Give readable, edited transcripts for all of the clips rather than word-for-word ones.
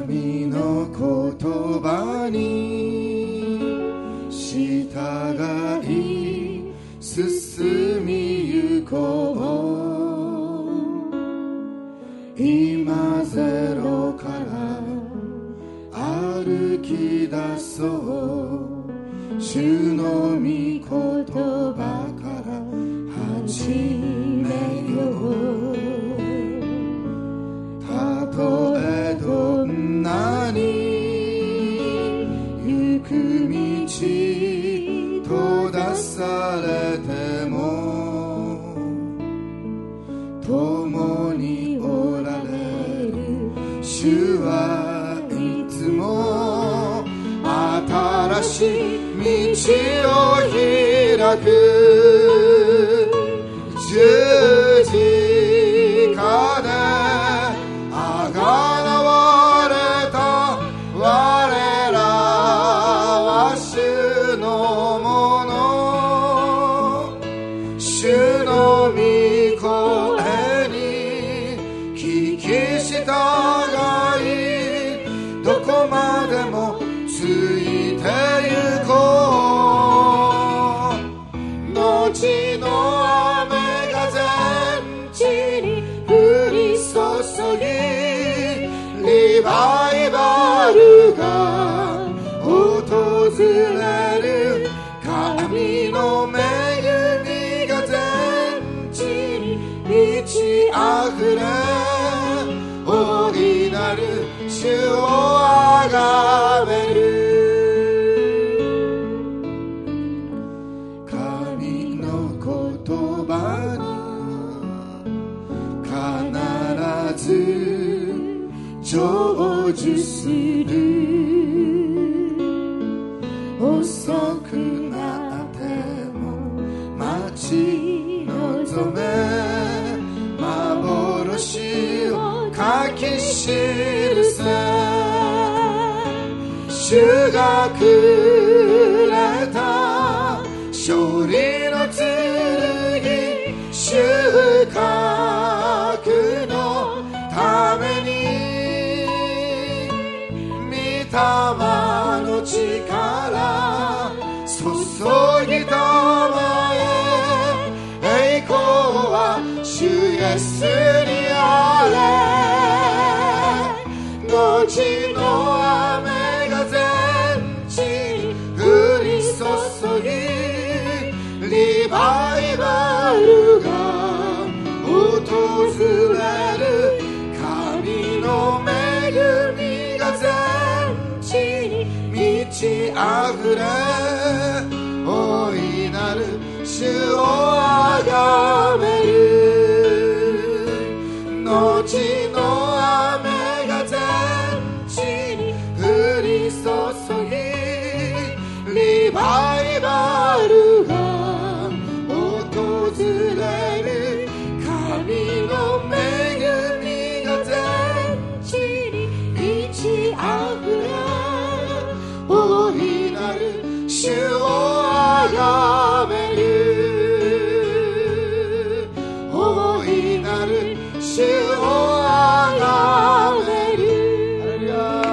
神の言葉に従い進みゆこう。今ゼロから歩き出そう。主の御言葉から始めよう。たとえどんなに行く道閉ざされても共におられる主はいつも新しい道を開く。十字架であがなわれた我らは主のもの。主の御声に聞き従いどこまでもついてゆこう。後の雨が全地に降り注ぎリバイバルが訪れる。神の恵みが全地に満ち溢れ大いなる主をあがめる。神の言葉に必ず成就する。遅くなっても待ち望め幻を書き記せ。主がくれた勝利の剣収穫のために御霊の力注ぎたまえ。栄光は主イエスにあれ。後の雨が全地に降り注ぎリバイバルが訪れる。神の恵みが全地に満ち溢れ大いなる主をあがめる。後の雨が全地に降り注ぎリバイバルが訪れる。神の恵みが全地に満ち溢れ大いなる主をあがめる。大いなる主をあがめる。ハレルヤ。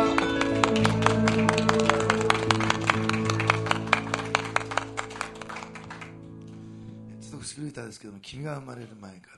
ちょっと不思議な歌ですけども、君が生まれる前から。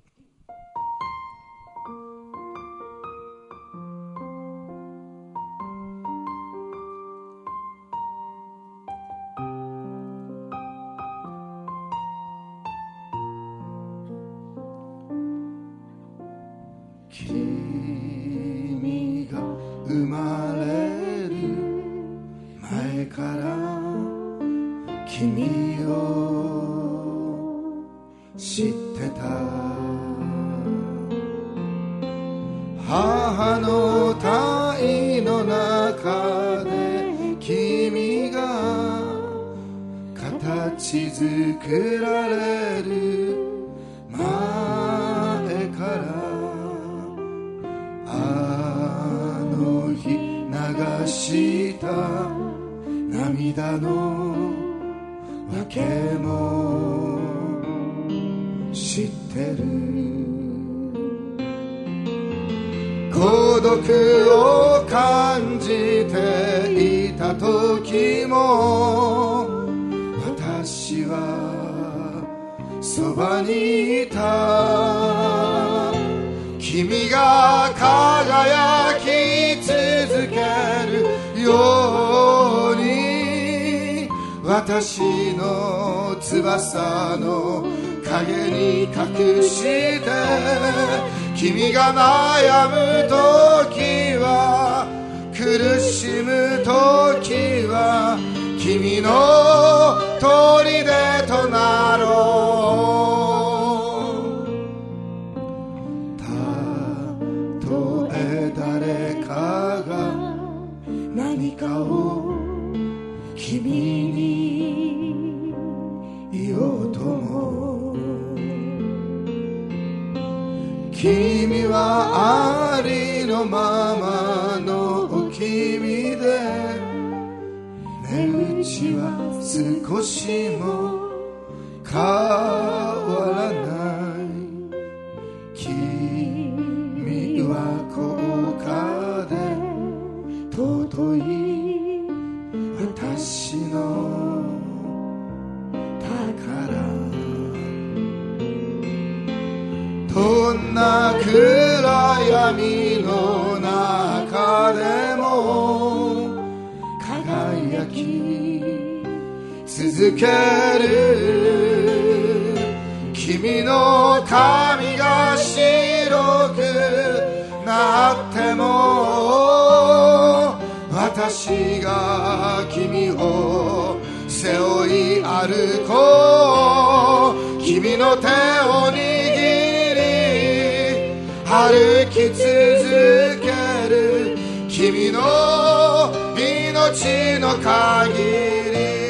君が生まれる前から君を知ってた。母の胎の中で君が形作られる前からあの日流した涙のわけも知ってる。 孤独を感じていた時も私はそばにいた。君が輝き続けるように私の翼の影に隠して君が悩む時は苦しむ時は君の砦となろう。たとえ誰かが何かを君に言おうとも君はありのままの君で値打ちは少しも変わらない。君は高価で尊い私の宝。どんな暗闇の中でも輝き続ける君の髪が白くなっても私が君を背負い歩こう。君の手を握り歩き続ける君の命の限り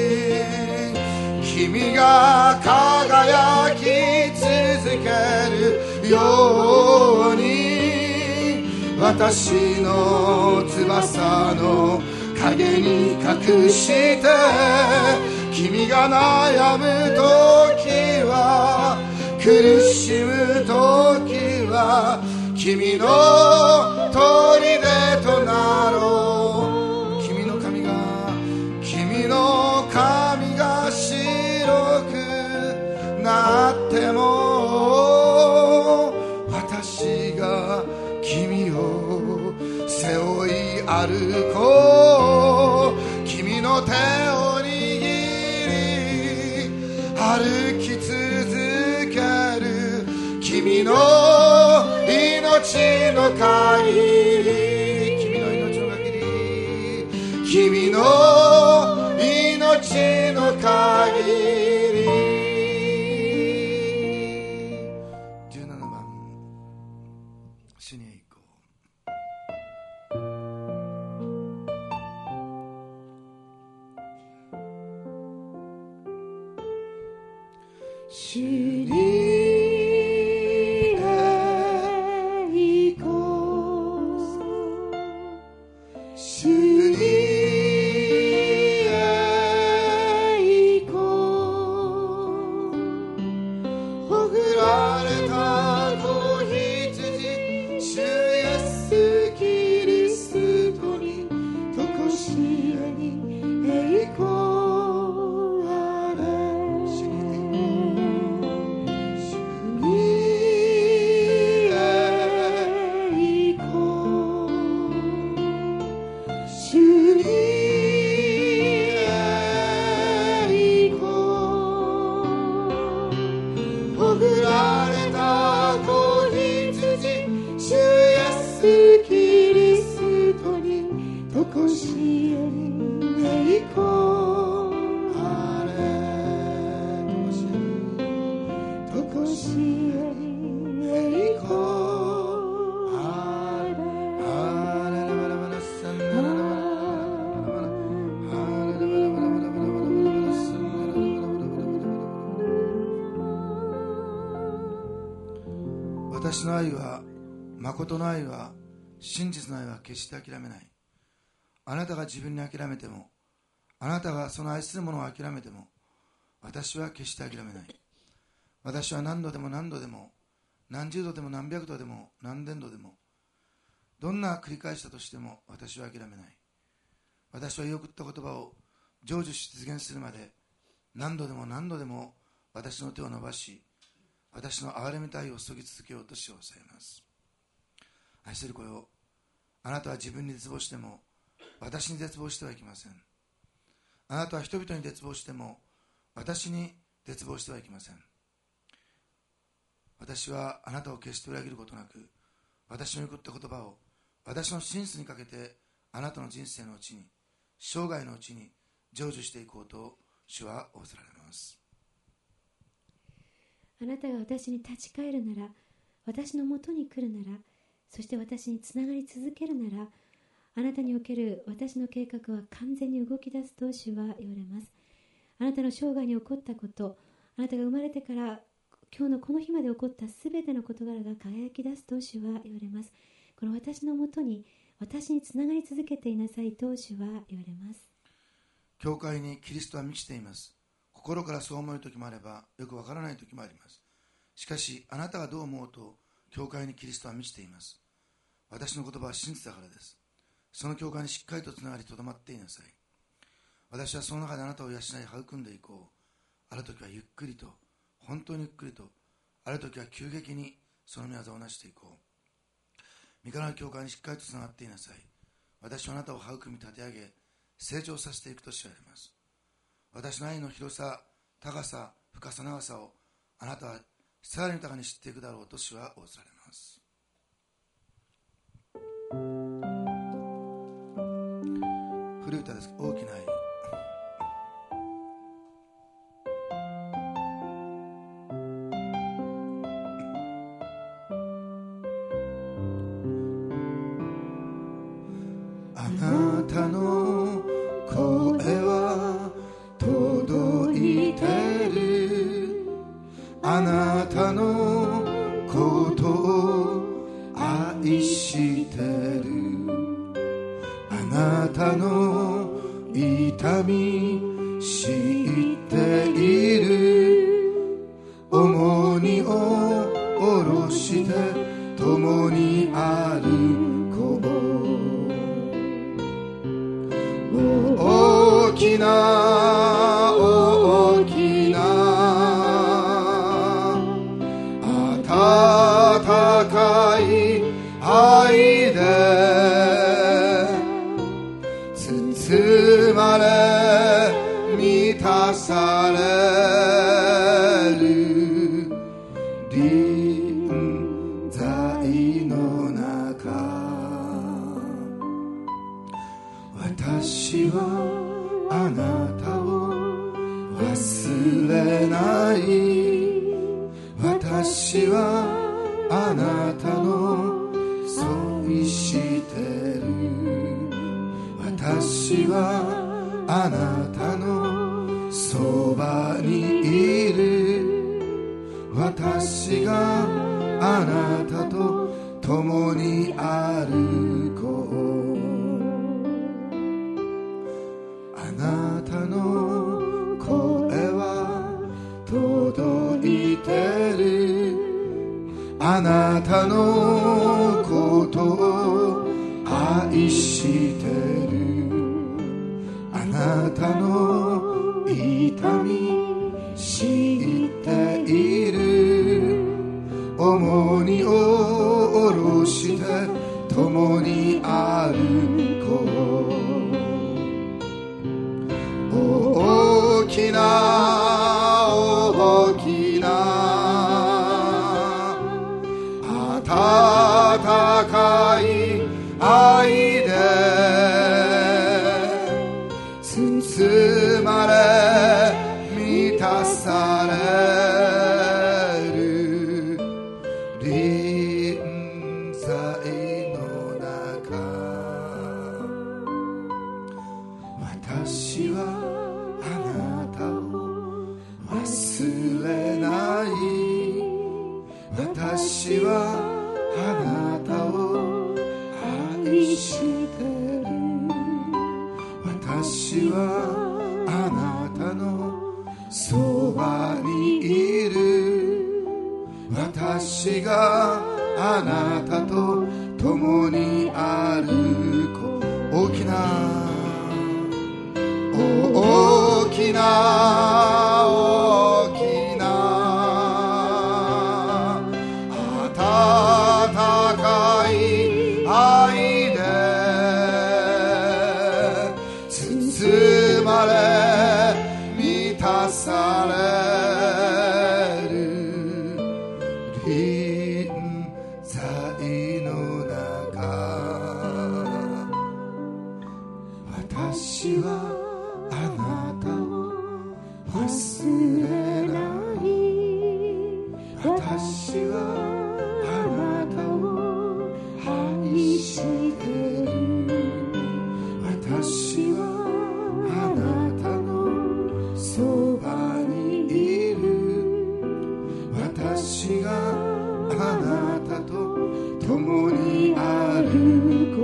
君が輝き続けるように私の翼の影に隠して君が悩む時は苦しむ時は君の砦となろう。君の髪が白くなっても私が君を背負い歩こう。君の手を握り歩き続ける君の命の限り君の命の限り。17番主に栄光。主に私の愛は、誠の愛は、真実の愛は決して諦めない。あなたが自分に諦めても、あなたがその愛する者を諦めても、私は決して諦めない。私は何度でも何度でも、何十度でも何百度でも何千度でも、 どんな繰り返したとしても私は諦めない。私は言い送った言葉を成就し実現するまで何度でも何度でも私の手を伸ばし、私の憐れみたいを注ぎ続けようとしを抑えます。愛する子よ、あなたは自分に絶望しても私に絶望してはいけません。あなたは人々に絶望しても私に絶望してはいけません。私はあなたを決して裏切ることなく、私の言った言葉を私の真実にかけてあなたの人生のうちに、生涯のうちに成就していこうと主は仰せられます。 あなたが私に立ち返るなら、私のもとに来るなら、そして私につながり続けるなら、あなたにおける私の計画は完全に動き出すと主は言われます。あなたの生涯に起こったこと、あなたが生まれてから今日のこの日まで起こったすべての事柄が輝き出すと主は言われます。この私のもとに、私につながり続けていなさいと主は言われます。 教会にキリストは満ちています。心からそう思う時もあれば、よくわからない時もあります。しかしあなたがどう思うと、教会にキリストは満ちています。私の言葉は真実だからです。その教会にしっかりとつながりとどまっていなさい。私はその中であなたを養い育んでいこう。ある時はゆっくりと、本当にゆっくりと、ある時は急激にその御業をなしていこう。御子の教会にしっかりとつながっていなさい。私はあなたを育み立て上げ、成長させていくと知られます。私の愛の広さ、高さ、深さ、長さをあなたはさらに豊かに知っていくだろうと主は仰せられます。古い歌です。大きな愛。あなたの声は届いてる。あなたのことを愛してる。あなたの痛み知っている。重荷を下ろして共に歩こう。大きな大きな温かい愛で包まれ満たされる臨在の中、私はあなたを忘れない。私はあなたの恋してる。私はあなたのそばにいる。私があなたと共に歩こう。あなたの声は届いてる。あなたのことを愛してる。あなたの痛み知っている。重荷を下ろして共に歩こう。大きな大きな温かい愛で包まれ満たされる臨在の中、私はあなたを忘れない。私はあなたを愛してる。私はあなたのそばにいる。私があなたと共に歩こう。大きな大きな大きな温かい愛で包まれ満たされる臨在の中、私はあなたを忘れない。私はあなたを愛してる。私はあなたのそばにいる。私があなたと共に歩こ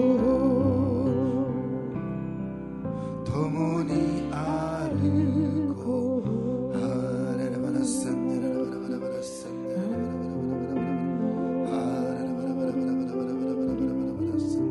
う。共に歩こう。ハレルバラサンデラバラバラバラサンデラバラバラバラバラハレルバラバラバラバラバラバラバラバラサン。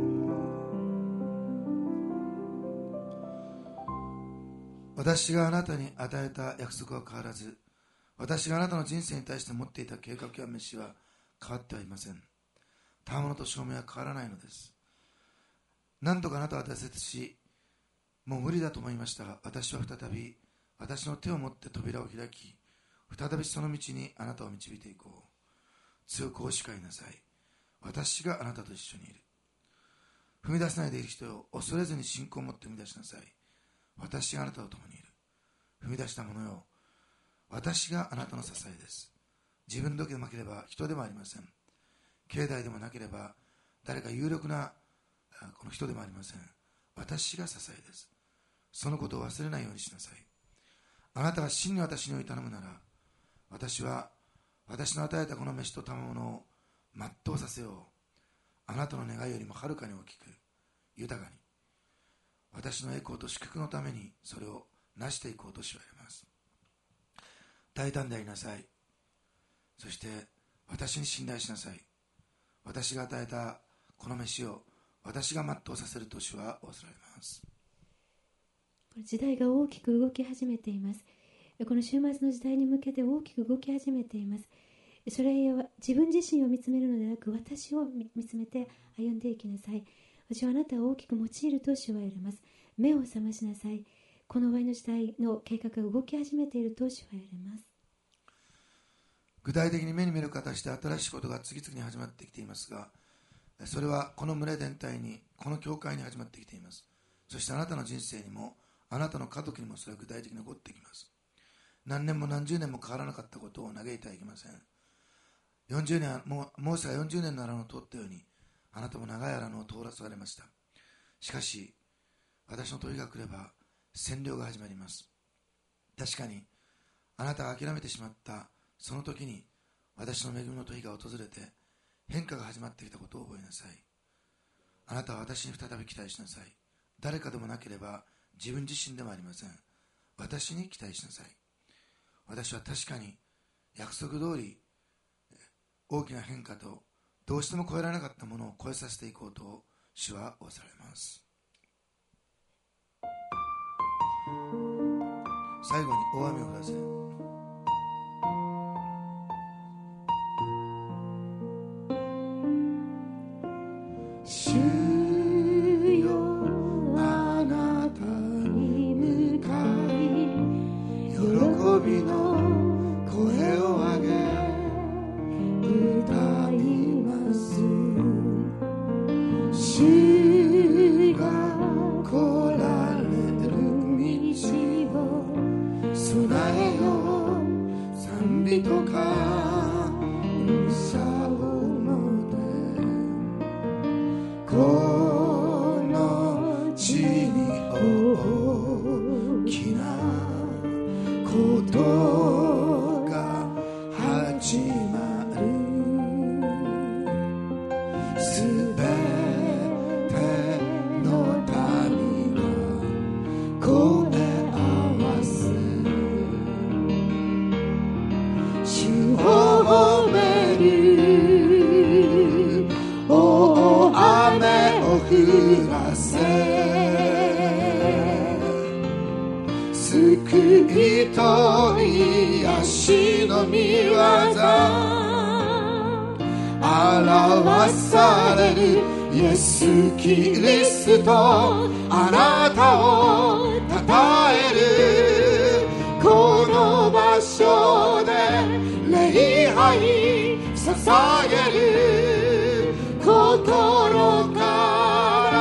私があなたに与えた約束は変わらず、私があなたの人生に対して持っていた計画や召しは変わってはいません。賜物と証明は変わらないのです。何度かあなたは挫折し、もう無理だと思いましたが、私は再び私の手を持って扉を開き、再びその道にあなたを導いていこう。強くお誓いなさい。私があなたと一緒にいる。踏み出せないでいる人を恐れずに信仰を持って踏み出しなさい。私があなたと共にいる。踏み出した者よ、私があなたの支えです。自分だけでなければ人でもありません。境内でもなければ誰か有力なこの人でもありません。私が支えです。そのことを忘れないようにしなさい。あなたが真に私に頼むなら、私は私の与えたこの飯と賜物を全うさせよう。あなたの願いよりもはるかに大きく豊かに、私の栄光と祝福のためにそれを成していこうとしわれます。大胆でありなさい。そして私に信頼しなさい。私が与えたこの飯を私が全うさせると主は仰せられます。 時代が大きく動き始めています。この週末の時代に向けて大きく動き始めています。それは自分自身を見つめるのではなく、私を見つめて歩んでいきなさい。私はあなたを大きく用いると主は言われます。目を覚ましなさい。この終わりの時代の計画が動き始めていると主は言われます。 具体的に目に見る形で新しいことが次々に始まってきていますが、それはこの群れ全体に、この教会に始まってきています。そしてあなたの人生にも、あなたの家族にもそれは具体的に起こってきます。何年も何十年も変わらなかったことを嘆いてはいけません。40年、モーセが40年の荒野を通ったように、あなたも長い荒野を通らされました。しかし、私の時が来れば占領が始まります。確かに、あなたが諦めてしまったその時に、私の恵みの時が訪れて、変化が始まってきたことを覚えなさい。あなたは私に再び期待しなさい。誰かでもなければ自分自身でもありません。私に期待しなさい。私は確かに約束通り大きな変化とどうしても超えられなかったものを超えさせていこうと主は仰せられます。最後に大雨を降らせ、主よあなたに向かい喜びの声を上げ歌います。主が来られる道を備えよう。賛美と感謝をもてこの地に大きなことが始まる。すべての民が声合わせ主を褒める。 降らせ救いと癒しの御業表されるイエス・キリストあなたをたたえるこの場所で礼拝捧げる心から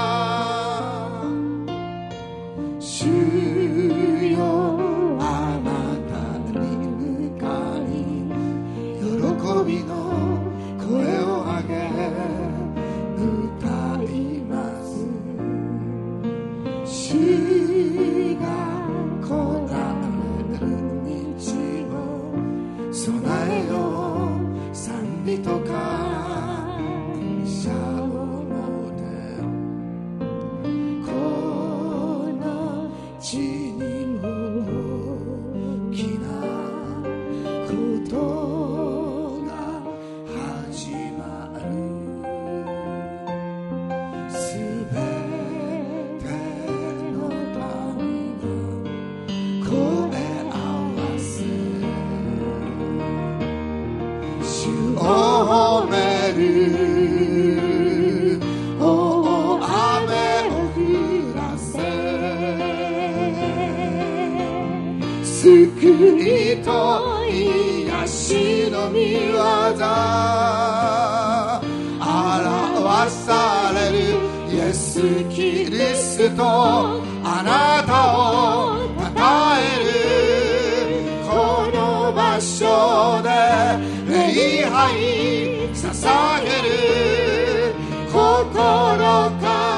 主よあなたに向かい喜びの声を上げ歌います主が来られる日を備えよう賛美と感謝をもてこの地にも大きなことが始まるすべての民が声合わせ主を褒めるお雨を降らせ救いと癒しの御業表されるイエス・キリストあなたをたたえるこの場所で礼拝捧げる心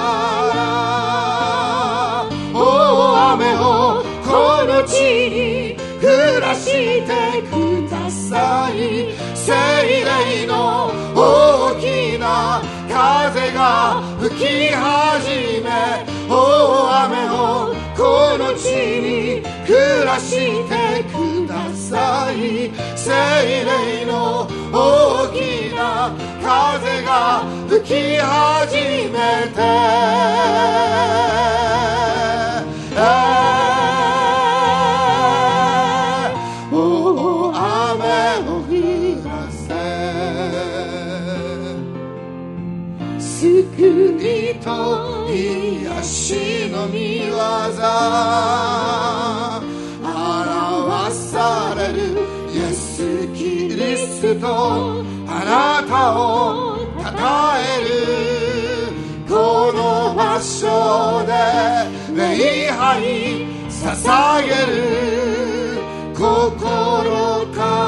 から大雨をこの地に降らしてください聖霊の大きな風が吹き始め大雨をこの地に降らしてください聖霊の大きな風が吹き始めて大雨を降らせ救いと癒しの御業表されるイエス・キリストあなたをたたえるこの場所で礼拝捧げる心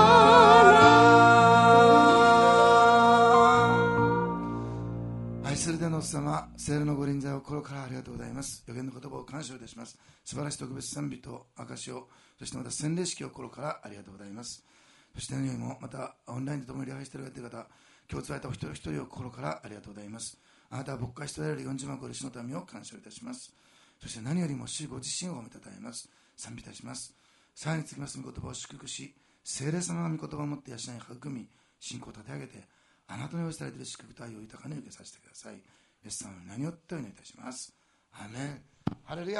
から愛する天のお父様聖霊のご臨在を心からありがとうございます予言の言葉を感謝いたします素晴らしい特別賛美と証をそしてまた洗礼式を心からありがとうございますそして何よりもまたオンラインで共に礼拝している方今日伝えたお一人一人を心からありがとうございますあなたは牧会しておられる40万個の主の民を感謝いたしますそして何よりも主ご自身を褒めたたえます賛美いたしますさらに次ます御言葉を祝福し聖霊様の御言葉を持って養い育み信仰を立て上げてあなたの用意されている祝福体を豊かに受けさせてくださいイエス様の名によってお祈りいたしますアーメンハレルヤ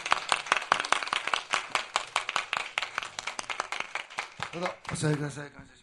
どうぞお座りください感謝します